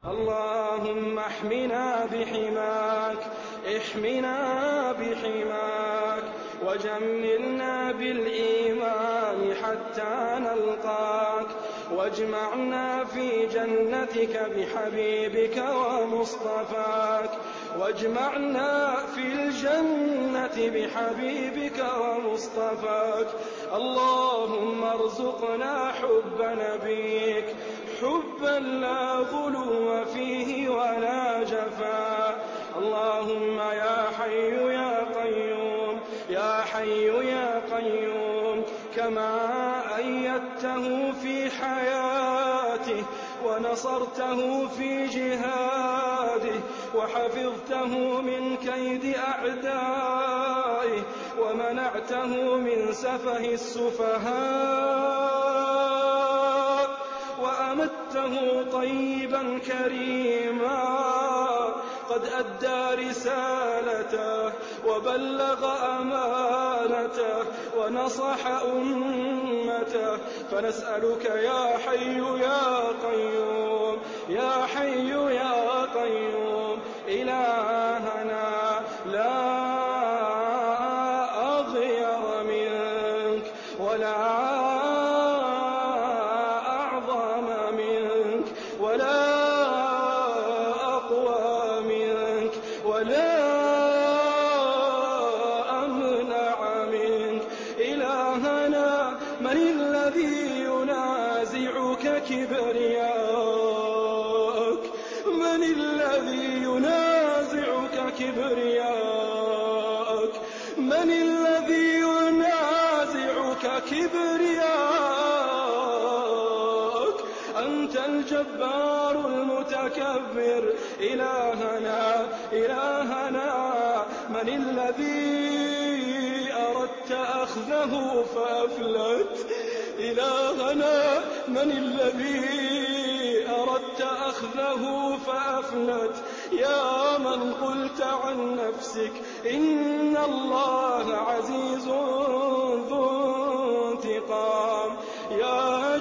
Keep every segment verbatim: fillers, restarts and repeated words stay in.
اللهم احمنا بحماك احمنا بحماك وجملنا بالإيمان حتى نلقاك واجمعنا في جنتك بحبيبك ومصطفاك واجمعنا في الجنة بحبيبك ومصطفاك. اللهم ارزقنا حب نبيك حبا لا غلو فيه ولا جفا. اللهم يا حي يا قيوم يا حي يا قيوم كما أيدته في حياته ونصرته في جهاده وحفظته من كيد أعدائه ومنعته من سفه السفهاء وأمته طيبا كريما قد أدى رسالته وبلغ أمانته ونصح أمته. فنسألك يا حي يا قيوم يا حي يا قيوم إلهنا لا أغير منك ولا أعظم منك ولا أقوى منك ولا أمنع منك. إلهنا من الذي ينازعك كبرياءك من الذي ينازعك كبرياءك من الذي ينازعك كبرياءك أنت الجبار المتكبر. إلهنا إلهنا من الذي أردت أخذه فأفلت إلهنا من الذي أردت أخذه فأفلت. يا من قلت عن نفسك إن الله عزيز ذو انتقام. يا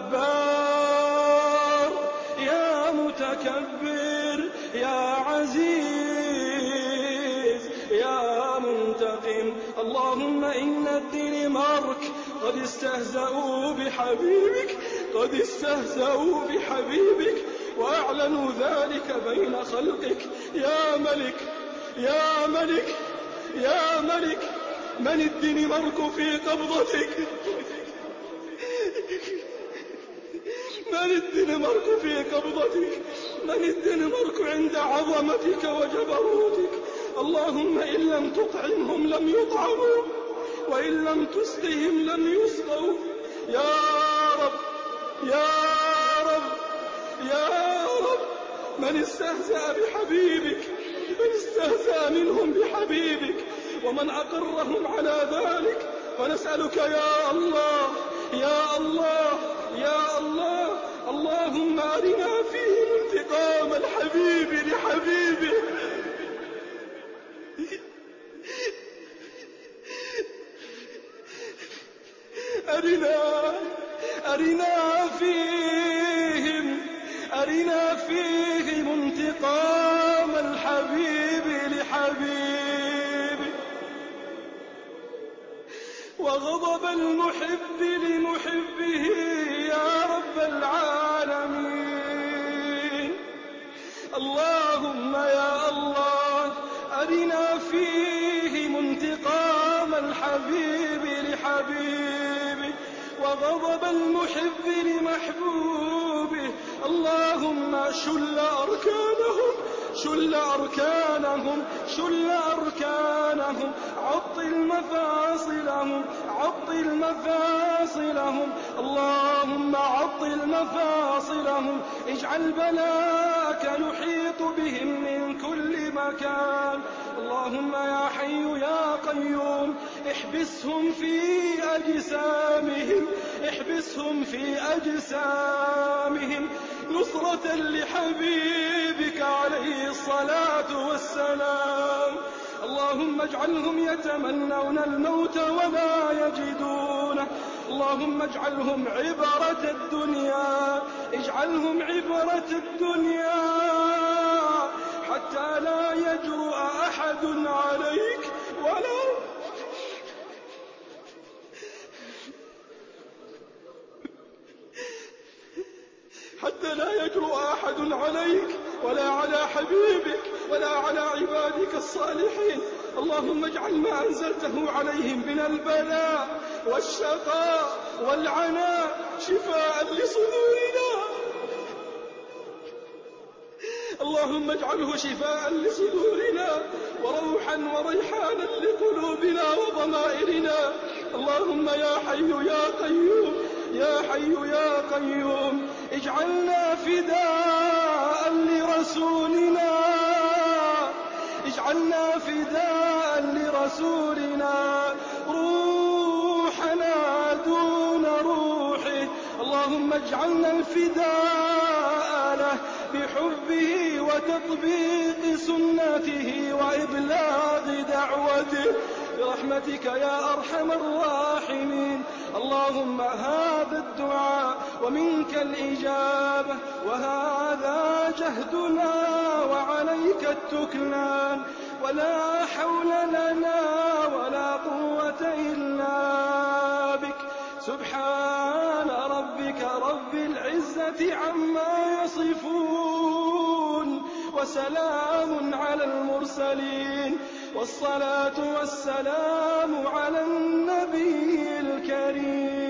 جبار يا متكبر يا عزيز يا منتقم. اللهم إن الدنمارك قد استهزأوا بحبيبك قد استهزأوا بحبيبك وأعلنوا ذلك بين خلقك. يا ملك يا ملك يا ملك من الدنمارك في قبضتك من الدنمارك في قبضتك من الدنمارك عند عظمتك وجبروتك. اللهم إن لم تطعمهم لم يطعموا وإن لم تسقهم لم يسقوا. يا رب يا رب يا رب من استهزأ بحبيبك من استهزأ منهم بحبيبك ومن أقرهم على ذلك فنسألك يا الله يا الله يا الله اللهم أرنا فيهم انتقام الحبيب لحبيبه. أرنا أرنا فيهم أرنا فيهم انتقام الحبيب لحبيبه وغضب المحب لمحبه يا رب العالمين. اللهم يا الله أرنا فيهم انتقام الحبيب لحبيبه وغضب المحب لمحبوبه. اللهم شل أركانهم شل أركانهم شل أركانهم عطل مفاصلهم عطل مفاصلهم. اللهم عطل مفاصلهم اجعل بلاك يحيط بهم من كل مكان. اللهم يا حي يا قيوم احبسهم في أجسامهم احبسهم في أجسامهم نصرة لحبيبك عليه الصلاة والسلام. اللهم اجعلهم يتمنون الموت وما يجدونه. اللهم اجعلهم عبرة الدنيا اجعلهم عبرة الدنيا أحد عليك ولا حتى لا يجرؤ أحد عليك ولا على حبيبك ولا على عبادك الصالحين. اللهم اجعل ما أنزلته عليهم من البلاء والشقاء والعناء شفاء لصدورنا. اللهم اجعله شفاء لصدورنا وروحا وريحانا لقلوبنا وضمائرنا. اللهم يا حي يا قيوم يا حي يا قيوم اجعلنا فداء لرسولنا اجعلنا فداء لرسولنا روحنا دون روحه. اللهم اجعلنا الفداء له بحبه وتطبيق سنته وإبلاغ دعوته برحمتك يا أرحم الراحمين. اللهم هذا الدعاء ومنك الإجابة وهذا جهدنا وعليك التكلان ولا حول لنا ولا قوة إلا بك. سبحان ربك رب العزة عما يصفون وسلام على المرسلين والصلاة والسلام على النبي الكريم.